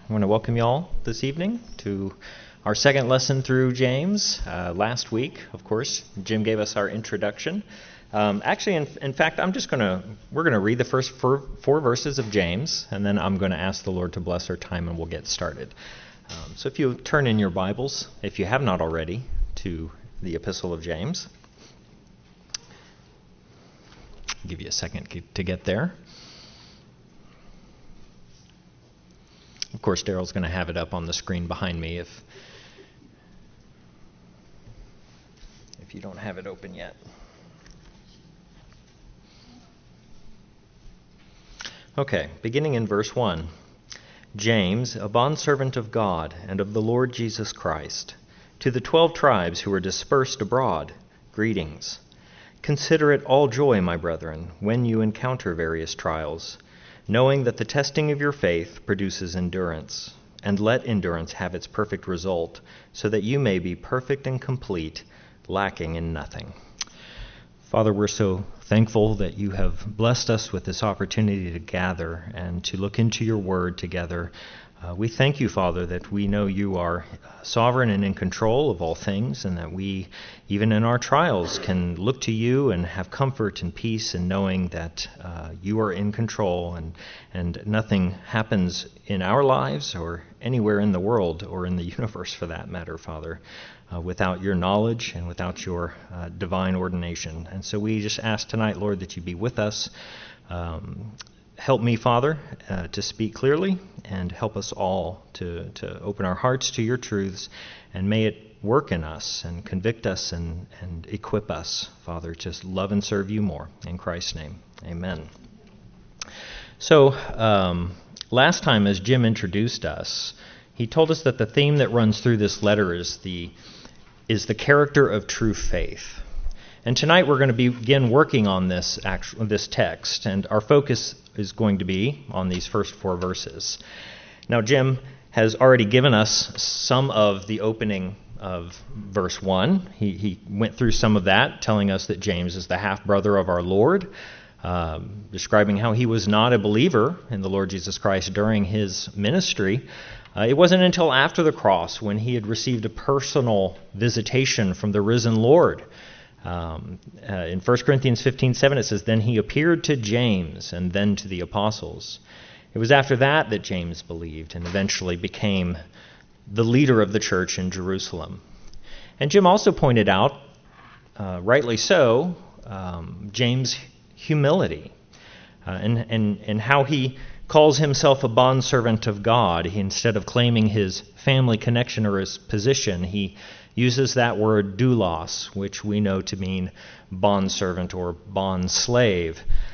I want to welcome you all this evening to our second lesson through James. Last week, of course, Jim gave us our introduction. In fact, we're going to read the first four verses of James, and then I'm going to ask the Lord to bless our time, and we'll get started. So if you turn in your Bibles, if you have not already, to the Epistle of James. I'll give you a second to get there. Of course, Daryl's going to have it up on the screen behind me if you don't have it open yet. Okay, beginning in verse 1. James, a bondservant of God and of the Lord Jesus Christ, to the 12 tribes who are dispersed abroad, greetings. Consider it all joy, my brethren, when you encounter various trials, knowing that the testing of your faith produces endurance. And let endurance have its perfect result, so that you may be perfect and complete, lacking in nothing. Father, we're so thankful that you have blessed us with this opportunity to gather and to look into your word together. We thank you, Father, that we know you are sovereign and in control of all things, and that we, even in our trials, can look to you and have comfort and peace in knowing that you are in control and nothing happens in our lives or anywhere in the world or in the universe for that matter, Father, without your knowledge and without your divine ordination. And so we just ask tonight, Lord, that you be with us. Help me, Father, to speak clearly, and help us all to open our hearts to your truths, and may it work in us and convict us and equip us, Father, to love and serve you more. In Christ's name, amen. So, last time, as Jim introduced us, he told us that the theme that runs through this letter is the character of true faith. And tonight we're going to begin working on this text, and our focus is going to be on these first four verses. Now, Jim has already given us some of the opening of verse 1. He went through some of that, telling us that James is the half-brother of our Lord, describing how he was not a believer in the Lord Jesus Christ during his ministry. It wasn't until after the cross, when he had received a personal visitation from the risen Lord. In 1 Corinthians 15:7 it says, "Then he appeared to James and then to the apostles." It was after that that James believed and eventually became the leader of the church in Jerusalem. And Jim also pointed out, rightly so, James' humility and how he calls himself a bondservant of God. Instead of claiming his family connection or his position, he uses that word doulos, which we know to mean bondservant or bondslave.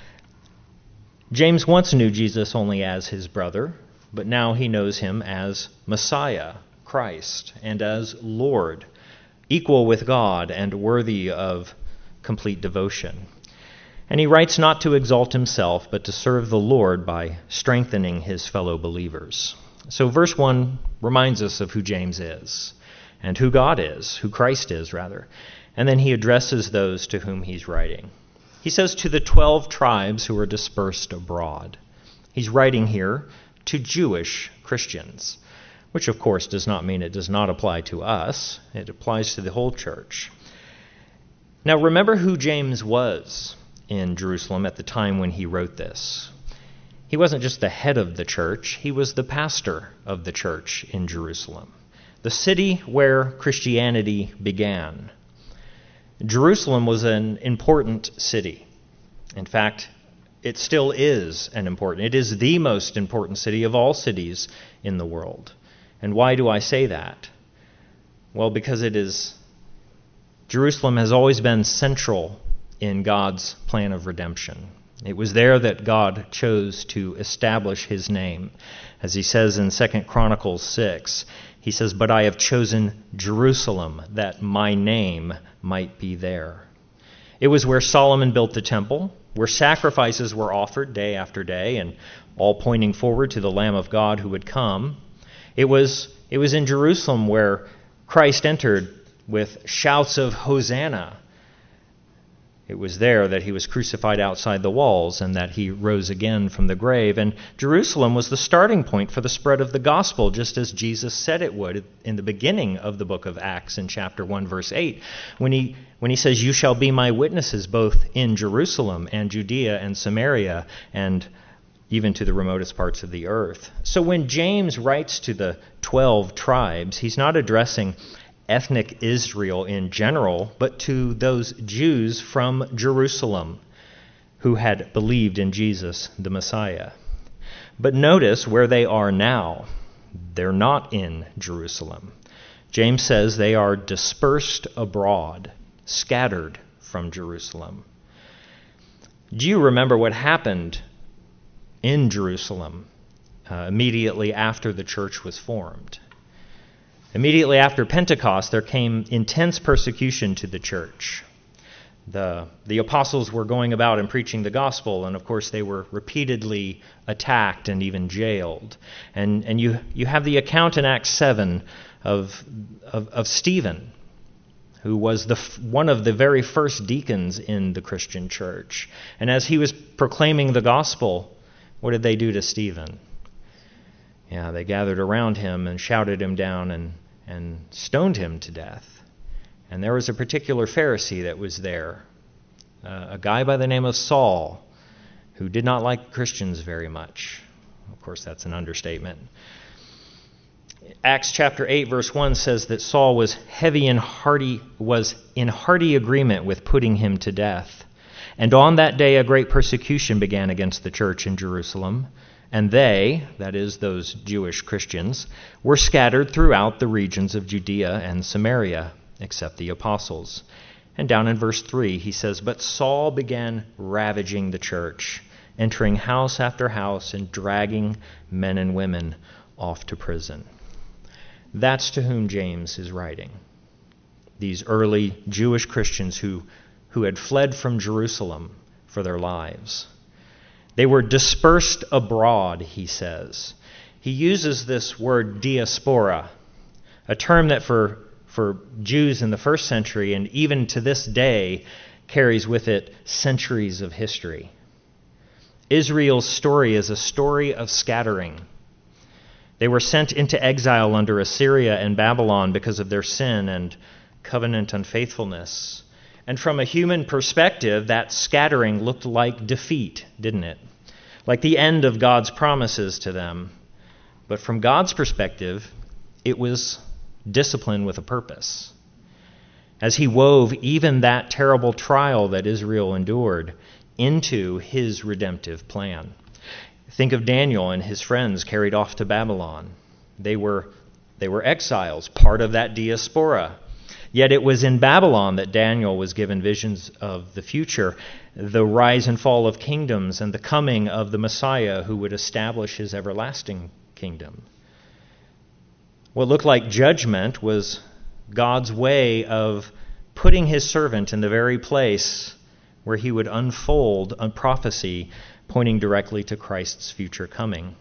James once knew Jesus only as his brother, but now he knows him as Messiah, Christ, and as Lord, equal with God and worthy of complete devotion. And he writes not to exalt himself, but to serve the Lord by strengthening his fellow believers. So verse 1 reminds us of who James is, and who God is, who Christ is, rather. And then he addresses those to whom he's writing. He says, to the 12 tribes who are dispersed abroad. He's writing here to Jewish Christians, which of course does not mean it does not apply to us. It applies to the whole church. Now remember who James was in Jerusalem at the time when he wrote this. He wasn't just the head of the church, he was the pastor of the church in Jerusalem, the city where Christianity began. Jerusalem was an important city. In fact, it still is it is the most important city of all cities in the world. And why do I say that? Well, because Jerusalem has always been central in God's plan of redemption. It was there that God chose to establish his name. As he says in 2 Chronicles 6, he says, "But I have chosen Jerusalem, that my name might be there." It was where Solomon built the temple, where sacrifices were offered day after day, and all pointing forward to the Lamb of God who would come. It was in Jerusalem where Christ entered with shouts of Hosanna, It was there that he was crucified outside the walls and that he rose again from the grave. And Jerusalem was the starting point for the spread of the gospel, just as Jesus said it would in the beginning of the book of Acts in chapter 1, verse 8, when he says, "You shall be my witnesses both in Jerusalem and Judea and Samaria and even to the remotest parts of the earth." So when James writes to the 12 tribes, he's not addressing ethnic Israel in general, but to those Jews from Jerusalem who had believed in Jesus, the Messiah. But notice where they are now. They're not in Jerusalem. James says they are dispersed abroad, scattered from Jerusalem. Do you remember what happened in Jerusalem immediately after the church was formed? Immediately after Pentecost, there came intense persecution to the church. The apostles were going about and preaching the gospel, and of course they were repeatedly attacked and even jailed. And you have the account in Acts 7 of Stephen, who was one of the very first deacons in the Christian church. And as he was proclaiming the gospel, what did they do to Stephen? Yeah, they gathered around him and shouted him down and stoned him to death. And there was a particular Pharisee that was there, a guy by the name of Saul, who did not like Christians very much. Of course, that's an understatement. Acts chapter 8, verse 1 says that Saul was in hearty agreement with putting him to death. And on that day a great persecution began against the church in Jerusalem. And they, that is, those Jewish Christians, were scattered throughout the regions of Judea and Samaria, except the apostles. And down in verse 3, he says, "But Saul began ravaging the church, entering house after house and dragging men and women off to prison." That's to whom James is writing. These early Jewish Christians who had fled from Jerusalem for their lives. They were dispersed abroad, he says. He uses this word diaspora, a term that for Jews in the first century and even to this day carries with it centuries of history. Israel's story is a story of scattering. They were sent into exile under Assyria and Babylon because of their sin and covenant unfaithfulness. And from a human perspective, that scattering looked like defeat, didn't it? Like the end of God's promises to them. But from God's perspective, it was discipline with a purpose. As he wove even that terrible trial that Israel endured into his redemptive plan. Think of Daniel and his friends carried off to Babylon. They were exiles, part of that diaspora. Yet it was in Babylon that Daniel was given visions of the future, the rise and fall of kingdoms, and the coming of the Messiah who would establish his everlasting kingdom. What looked like judgment was God's way of putting his servant in the very place where he would unfold a prophecy pointing directly to Christ's future coming.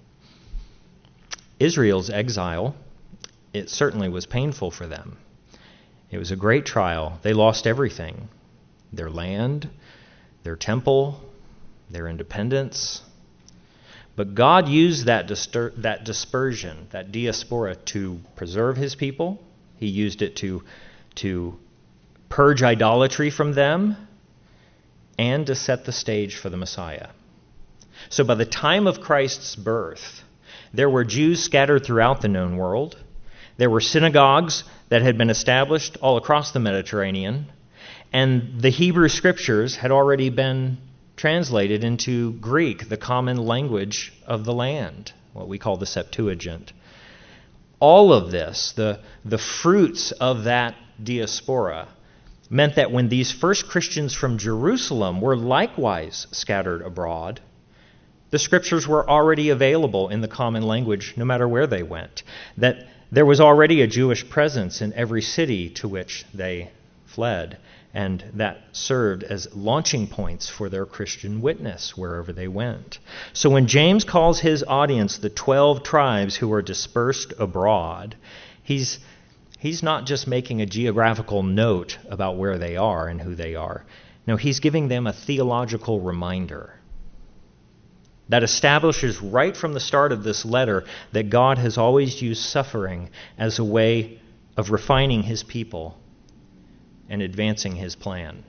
Israel's exile, it certainly was painful for them. It was a great trial. They lost everything. Their land, their temple, their independence. But God used that dispersion, that diaspora, to preserve his people. He used it to purge idolatry from them and to set the stage for the Messiah. So by the time of Christ's birth, there were Jews scattered throughout the known world. There were synagogues that had been established all across the Mediterranean, and the Hebrew Scriptures had already been translated into Greek, the common language of the land, what we call the Septuagint. All of this, the fruits of that diaspora, meant that when these first Christians from Jerusalem were likewise scattered abroad, the Scriptures were already available in the common language no matter where they went, that there was already a Jewish presence in every city to which they fled, and that served as launching points for their Christian witness wherever they went. So when James calls his audience the 12 tribes who are dispersed abroad, he's not just making a geographical note about where they are and who they are. No, he's giving them a theological reminder that establishes right from the start of this letter that God has always used suffering as a way of refining his people and advancing his plan.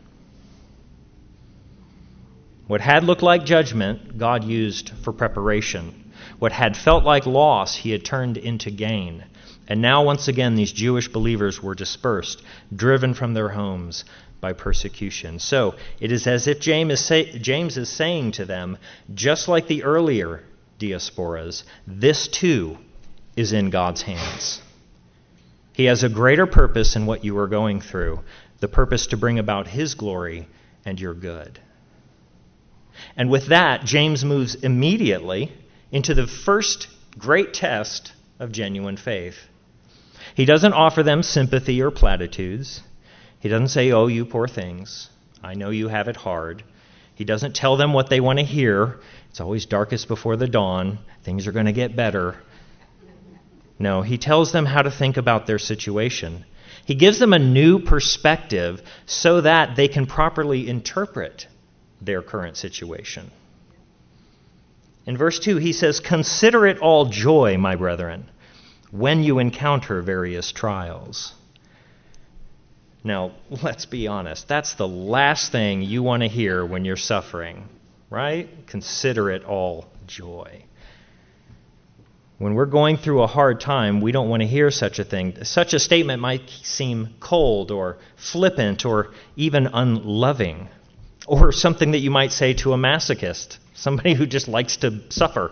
What had looked like judgment, God used for preparation. What had felt like loss, he had turned into gain. And now, once again, these Jewish believers were dispersed, driven from their homes by persecution. So, it is as if James is saying to them, just like the earlier diasporas, this too is in God's hands. He has a greater purpose in what you are going through, the purpose to bring about his glory and your good. And with that, James moves immediately into the first great test of genuine faith. He doesn't offer them sympathy or platitudes. He doesn't say, oh, you poor things, I know you have it hard. He doesn't tell them what they want to hear. It's always darkest before the dawn. Things are going to get better. No, he tells them how to think about their situation. He gives them a new perspective so that they can properly interpret their current situation. In verse 2, he says, "Consider it all joy, my brethren, when you encounter various trials." Now, let's be honest. That's the last thing you want to hear when you're suffering, right? Consider it all joy. When we're going through a hard time, we don't want to hear such a thing. Such a statement might seem cold or flippant or even unloving, or something that you might say to a masochist, somebody who just likes to suffer.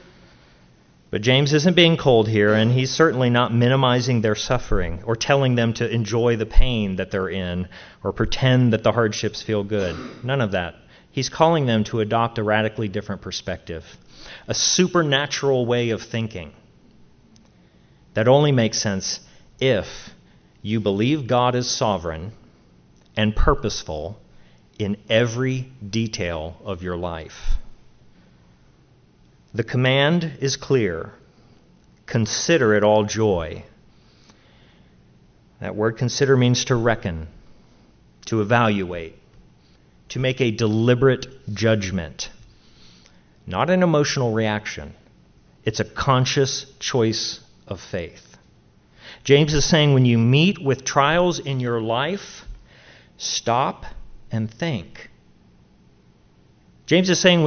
But James isn't being cold here, and he's certainly not minimizing their suffering or telling them to enjoy the pain that they're in or pretend that the hardships feel good. None of that. He's calling them to adopt a radically different perspective, a supernatural way of thinking that only makes sense if you believe God is sovereign and purposeful in every detail of your life. The command is clear. Consider it all joy. That word consider means to reckon, to evaluate, to make a deliberate judgment. Not an emotional reaction. It's a conscious choice of faith. James is saying when you meet with trials in your life, stop and think. James is saying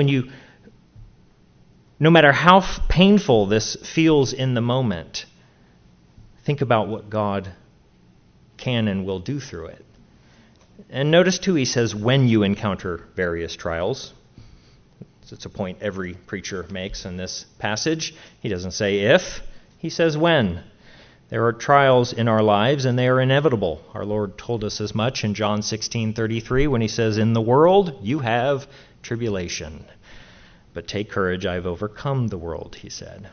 no matter how painful this feels in the moment, think about what God can and will do through it. And notice too, he says, when you encounter various trials. It's a point every preacher makes in this passage. He doesn't say if, he says when. There are trials in our lives, and they are inevitable. Our Lord told us as much in John 16:33 when he says, "In the world you have tribulation. But take courage, I've overcome the world," he said.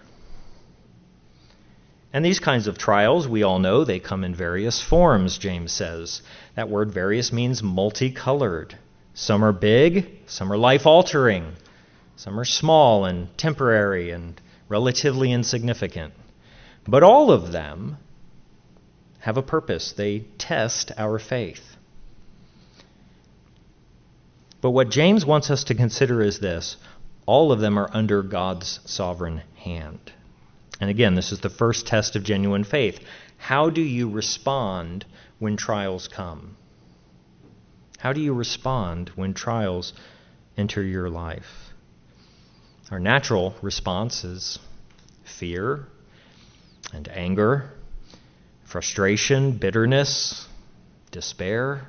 And these kinds of trials, we all know, they come in various forms, James says. That word various means multicolored. Some are big, some are life-altering. Some are small and temporary and relatively insignificant. But all of them have a purpose. They test our faith. But what James wants us to consider is this: all of them are under God's sovereign hand. And again, this is the first test of genuine faith. How do you respond when trials come? How do you respond when trials enter your life? Our natural response is fear and anger, frustration, bitterness, despair.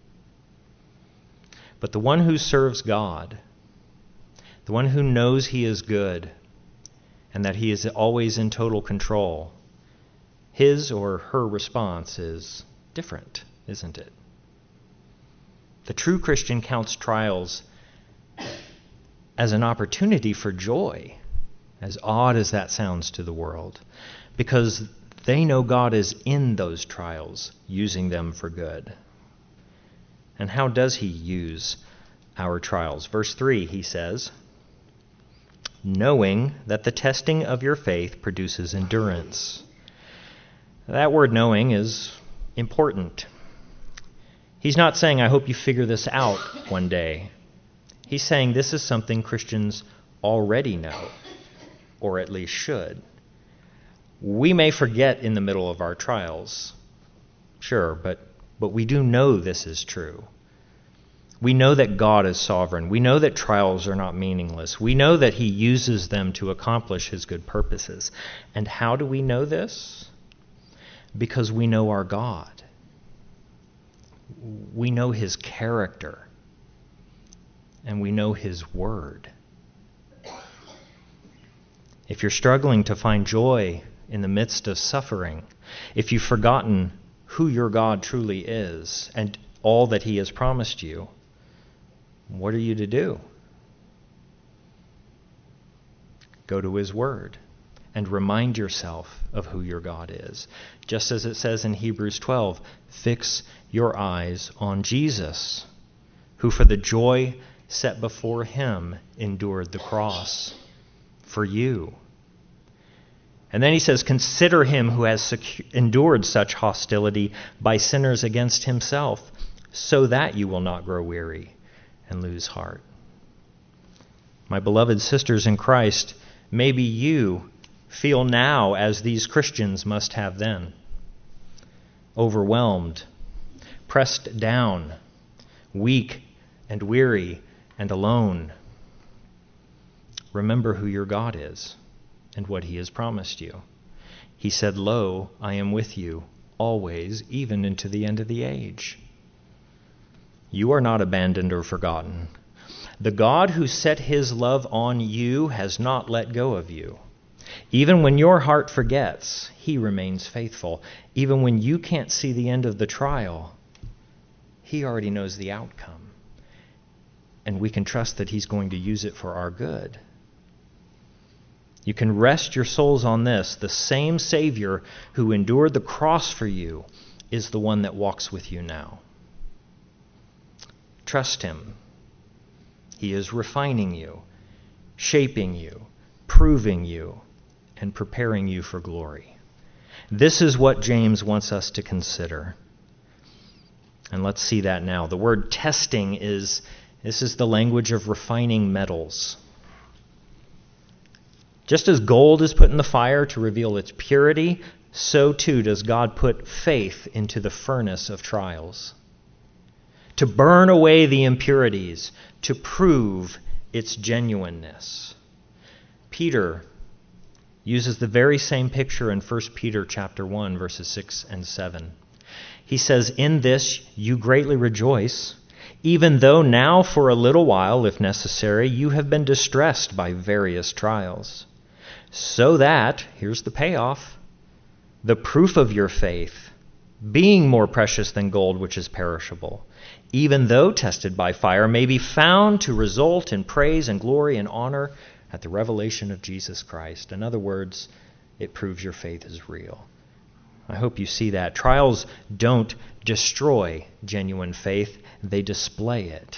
But the one who serves God, the one who knows he is good and that he is always in total control, his or her response is different, isn't it? The true Christian counts trials as an opportunity for joy, as odd as that sounds to the world, because they know God is in those trials, using them for good. And how does he use our trials? Verse 3, he says, "Knowing that the testing of your faith produces endurance." That word knowing is important. He's not saying, I hope you figure this out one day. He's saying this is something Christians already know, or at least should. We may forget in the middle of our trials, sure, but we do know this is true. We know that God is sovereign. We know that trials are not meaningless. We know that he uses them to accomplish his good purposes. And how do we know this? Because we know our God. We know his character. And we know his word. If you're struggling to find joy in the midst of suffering, if you've forgotten who your God truly is and all that he has promised you, what are you to do? Go to his word and remind yourself of who your God is. Just as it says in Hebrews 12, fix your eyes on Jesus, who for the joy set before him endured the cross for you. And then he says, consider him who has endured such hostility by sinners against himself, so that you will not grow weary and lose heart. My beloved sisters in Christ, maybe you feel now as these Christians must have then. Overwhelmed, pressed down, weak and weary and alone. Remember who your God is and what he has promised you. He said, lo, I am with you always, even into the end of the age. You are not abandoned or forgotten. The God who set his love on you has not let go of you. Even when your heart forgets, he remains faithful. Even when you can't see the end of the trial, he already knows the outcome. And we can trust that he's going to use it for our good. You can rest your souls on this. The same Savior who endured the cross for you is the one that walks with you now. Trust him. He is refining you, shaping you, proving you, and preparing you for glory. This is what James wants us to consider. And let's see that now. The word testing is the language of refining metals. Just as gold is put in the fire to reveal its purity, so too does God put faith into the furnace of trials, to burn away the impurities, to prove its genuineness. Peter uses the very same picture in 1 Peter chapter 1, verses 6 and 7. He says, in this you greatly rejoice, even though now for a little while, if necessary, you have been distressed by various trials, so that, here's the payoff, the proof of your faith, being more precious than gold which is perishable, even though tested by fire, may be found to result in praise and glory and honor at the revelation of Jesus Christ. In other words, it proves your faith is real. I hope you see that. Trials don't destroy genuine faith. They display it.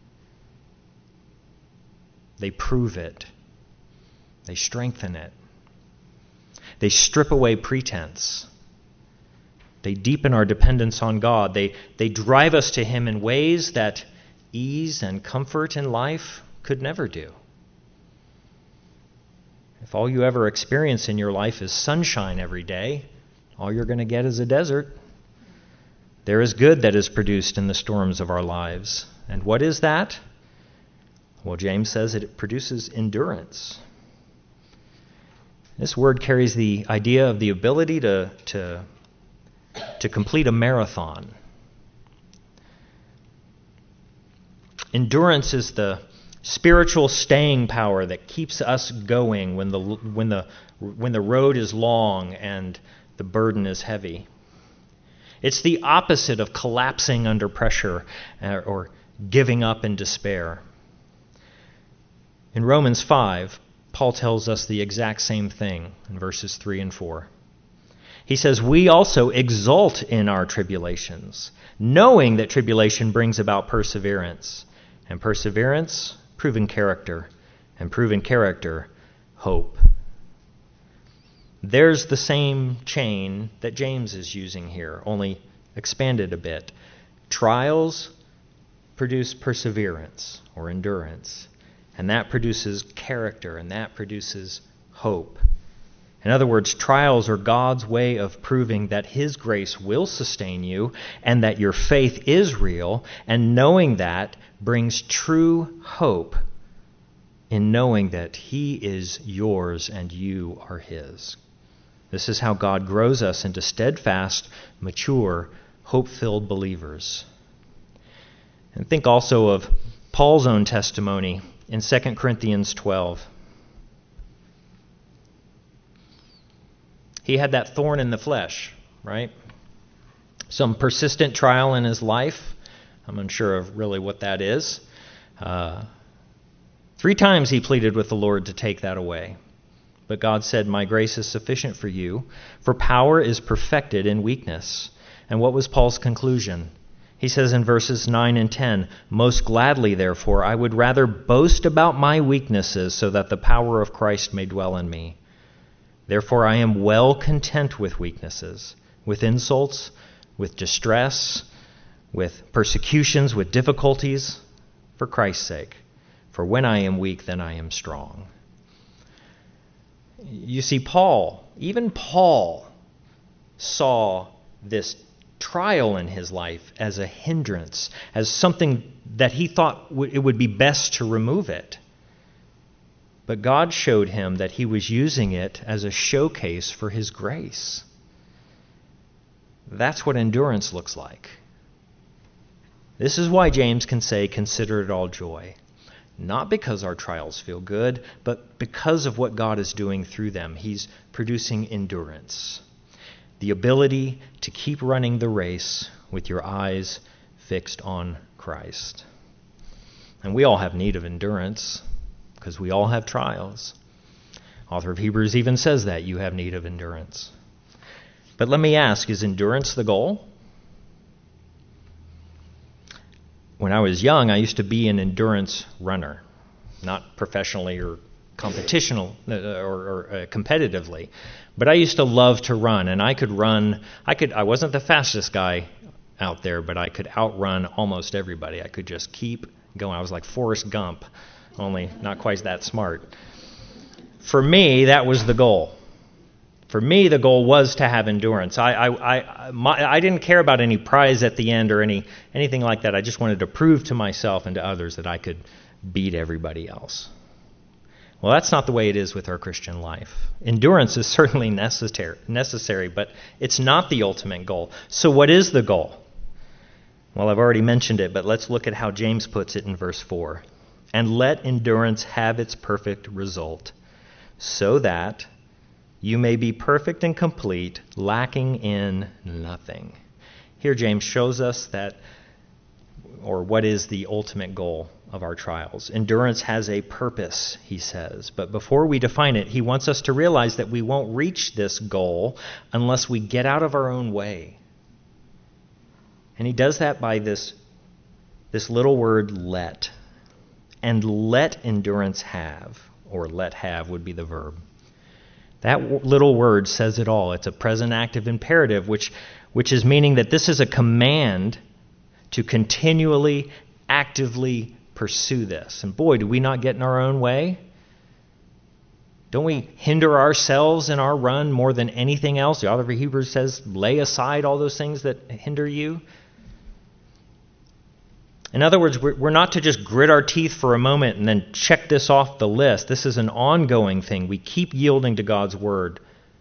They prove it. They strengthen it. They strip away pretense. They deepen our dependence on God. They drive us to him in ways that ease and comfort in life could never do. If all you ever experience in your life is sunshine every day, all you're going to get is a desert. There is good that is produced in the storms of our lives. And what is that? Well, James says it produces endurance. This word carries the idea of the ability to complete a marathon. Endurance is the spiritual staying power that keeps us going when the road is long and the burden is heavy. It's the opposite of collapsing under pressure or giving up in despair. In Romans 5, Paul tells us the exact same thing in verses 3 and 4. He says, we also exult in our tribulations, knowing that tribulation brings about perseverance, and perseverance, proven character, and proven character, hope. There's the same chain that James is using here, only expanded a bit. Trials produce perseverance or endurance, and that produces character, and that produces hope. In other words, trials are God's way of proving that His grace will sustain you and that your faith is real, and knowing that brings true hope in knowing that He is yours and you are His. This is how God grows us into steadfast, mature, hope-filled believers. And think also of Paul's own testimony in 2 Corinthians 12. He had that thorn in the flesh, right? Some persistent trial in his life. I'm unsure of really what that is. 3 times he pleaded with the Lord to take that away. But God said, "My grace is sufficient for you, for power is perfected in weakness." And what was Paul's conclusion? He says in verses 9 and 10, "Most gladly, therefore, I would rather boast about my weaknesses so that the power of Christ may dwell in me. Therefore, I am well content with weaknesses, with insults, with distress, with persecutions, with difficulties, for Christ's sake. For when I am weak, then I am strong." You see, even Paul saw this trial in his life as a hindrance, as something that he thought it would be best to remove it. But God showed him that He was using it as a showcase for His grace. That's what endurance looks like. This is why James can say, "Consider it all joy." Not because our trials feel good, but because of what God is doing through them. He's producing endurance. The ability to keep running the race with your eyes fixed on Christ. And we all have need of endurance, because we all have trials. Author of Hebrews even says that you have need of endurance. But let me ask, is endurance the goal? When I was young, I used to be an endurance runner, not professionally or competitional or competitively, but I used to love to run, and I could run. I wasn't the fastest guy out there, but I could outrun almost everybody. I could just keep going. I was like Forrest Gump, only not quite that smart. For me, that was the goal. For me, the goal was to have endurance. I didn't care about any prize at the end or anything like that. I just wanted to prove to myself and to others that I could beat everybody else. Well, that's not the way it is with our Christian life. Endurance is certainly necessary, but it's not the ultimate goal. So what is the goal? Well, I've already mentioned it, but let's look at how James puts it in verse 4. "And let endurance have its perfect result, so that you may be perfect and complete, lacking in nothing." Here James shows us what is the ultimate goal of our trials. Endurance has a purpose, he says. But before we define it, he wants us to realize that we won't reach this goal unless we get out of our own way. And he does that by this little word, let. And let endurance have, or let have would be the verb. That little word says it all. It's a present active imperative, which is meaning that this is a command to continually, actively pursue this. And boy, do we not get in our own way? Don't we hinder ourselves in our run more than anything else? The author of Hebrews says, lay aside all those things that hinder you. In other words, we're not to just grit our teeth for a moment and then check this off the list. This is an ongoing thing. We keep yielding to God's work,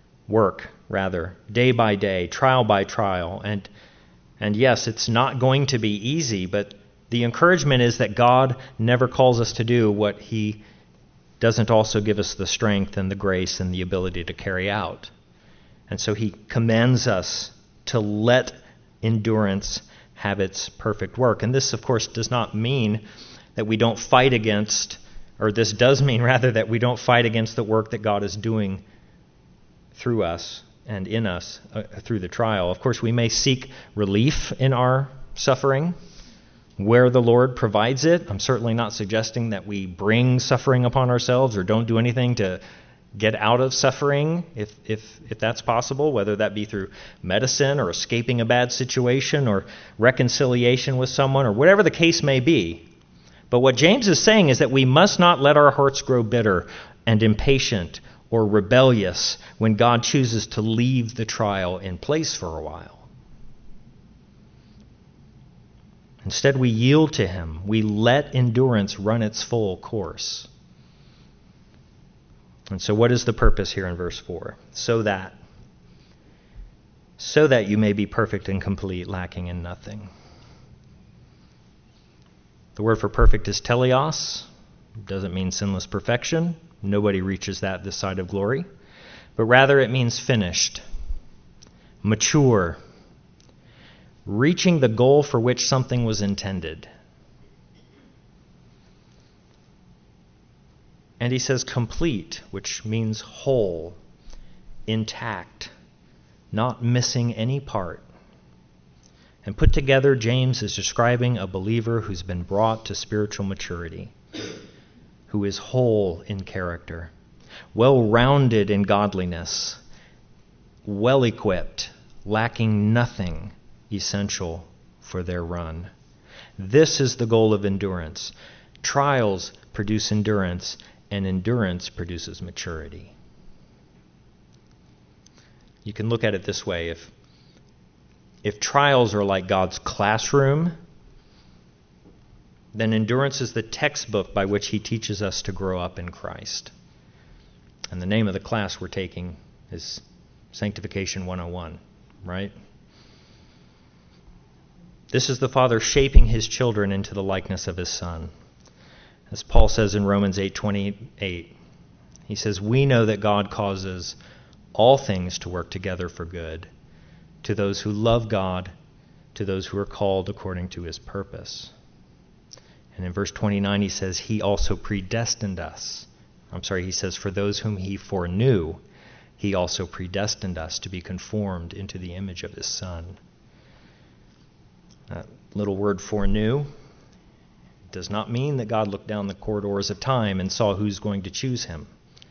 day by day, trial by trial. And yes, it's not going to be easy, but the encouragement is that God never calls us to do what He doesn't also give us the strength and the grace and the ability to carry out. And so He commends us to let endurance have its perfect work. And this, of course, does not mean that we don't fight against, or this does mean, rather, that we don't fight against the work that God is doing through us and in us through the trial. Of course, we may seek relief in our suffering where the Lord provides it. I'm certainly not suggesting that we bring suffering upon ourselves or don't do anything to get out of suffering if that's possible, whether that be through medicine or escaping a bad situation or reconciliation with someone or whatever the case may be. But what James is saying is that we must not let our hearts grow bitter and impatient or rebellious when God chooses to leave the trial in place for a while. Instead, we yield to him. We let endurance run its full course. And so what is the purpose here in verse 4? So that you may be perfect and complete, lacking in nothing. The word for perfect is teleos. It doesn't mean sinless perfection. Nobody reaches that this side of glory. But rather it means finished, mature, reaching the goal for which something was intended. And he says complete, which means whole, intact, not missing any part. And put together, James is describing a believer who's been brought to spiritual maturity, who is whole in character, well-rounded in godliness, well-equipped, lacking nothing essential for their run. This is the goal of endurance. Trials produce endurance, and endurance produces maturity. You can look at it this way. If trials are like God's classroom, then endurance is the textbook by which he teaches us to grow up in Christ. And the name of the class we're taking is Sanctification 101, right? This is the Father shaping his children into the likeness of his Son. As Paul says in Romans 8:28, he says, "We know that God causes all things to work together for good, to those who love God, to those who are called according to his purpose." And in verse 29, he says, he also predestined us. He says, for those whom he foreknew, he also predestined us to be conformed into the image of his Son. That little word foreknew does not mean that God looked down the corridors of time and saw who's going to choose him.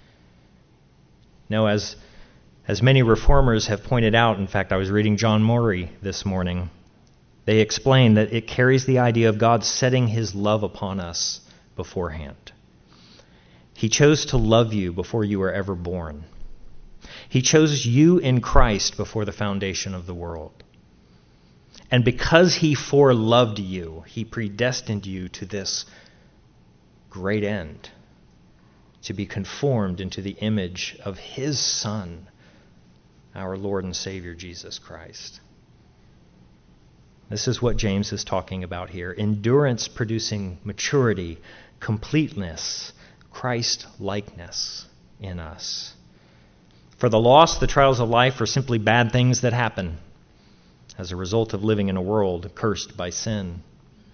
No, as many reformers have pointed out, in fact, I was reading John Murray this morning, they explain that it carries the idea of God setting his love upon us beforehand. He chose to love you before you were ever born. He chose you in Christ before the foundation of the world. And because he foreloved you, he predestined you to this great end, to be conformed into the image of his Son, our Lord and Savior, Jesus Christ. This is what James is talking about here. Endurance producing maturity, completeness, Christ-likeness in us. For the lost, the trials of life are simply bad things that happen as a result of living in a world cursed by sin.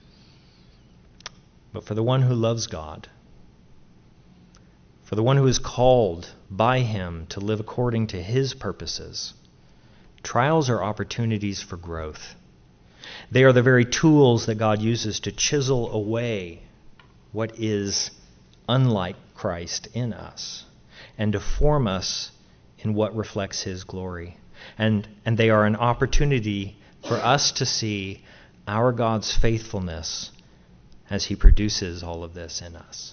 But for the one who loves God, for the one who is called by him to live according to his purposes, trials are opportunities for growth. They are the very tools that God uses to chisel away what is unlike Christ in us and to form us in what reflects his glory. And they are an opportunity for us to see our God's faithfulness as he produces all of this in us.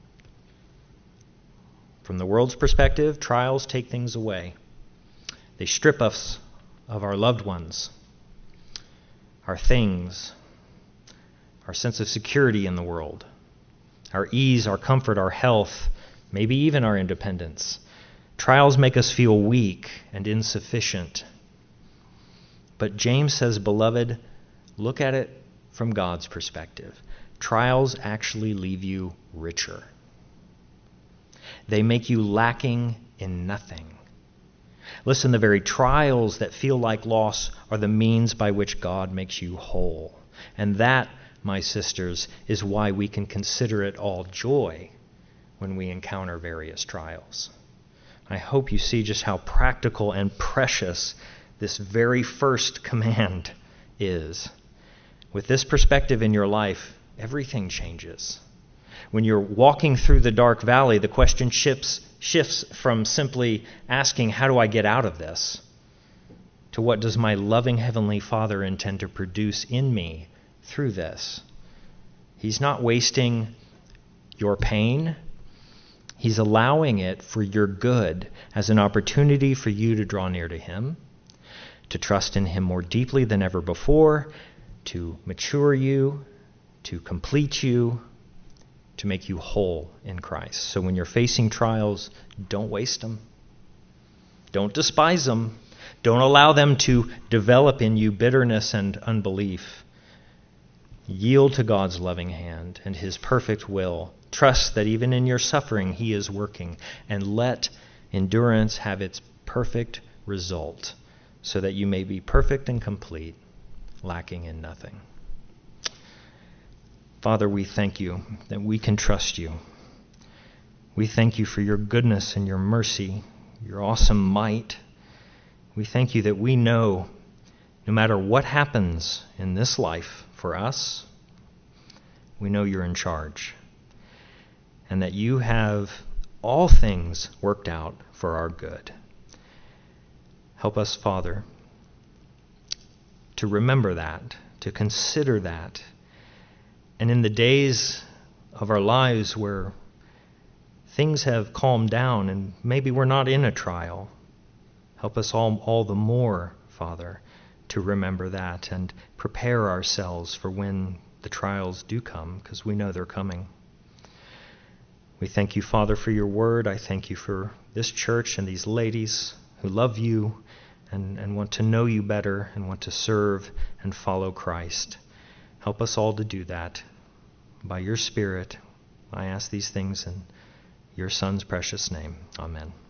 From the world's perspective, trials take things away. They strip us of our loved ones, our things, our sense of security in the world, our ease, our comfort, our health, maybe even our independence. Trials make us feel weak and insufficient. But James says, beloved, look at it from God's perspective. Trials actually leave you richer. They make you lacking in nothing. Listen, the very trials that feel like loss are the means by which God makes you whole. And that, my sisters, is why we can consider it all joy when we encounter various trials. I hope you see just how practical and precious this very first command is. With this perspective in your life, everything changes. When you're walking through the dark valley, the question shifts shifts from simply asking, how do I get out of this, to what does my loving Heavenly Father intend to produce in me through this? He's not wasting your pain. He's allowing it for your good as an opportunity for you to draw near to Him, to trust in Him more deeply than ever before, to mature you, to complete you, to make you whole in Christ. So when you're facing trials, don't waste them. Don't despise them. Don't allow them to develop in you bitterness and unbelief. Yield to God's loving hand and His perfect will. Trust that even in your suffering, He is working. And let endurance have its perfect result, so that you may be perfect and complete, lacking in nothing. Father, we thank you that we can trust you. We thank you for your goodness and your mercy, your awesome might. We thank you that we know no matter what happens in this life for us, we know you're in charge, and that you have all things worked out for our good. Help us, Father, to remember that, to consider that, and in the days of our lives where things have calmed down and maybe we're not in a trial, help us all the more, Father, to remember that and prepare ourselves for when the trials do come, because we know they're coming. We thank you, Father, for your word. I thank you for this church and these ladies who love you and want to know you better and want to serve and follow Christ. Help us all to do that. By your Spirit, I ask these things in your Son's precious name. Amen.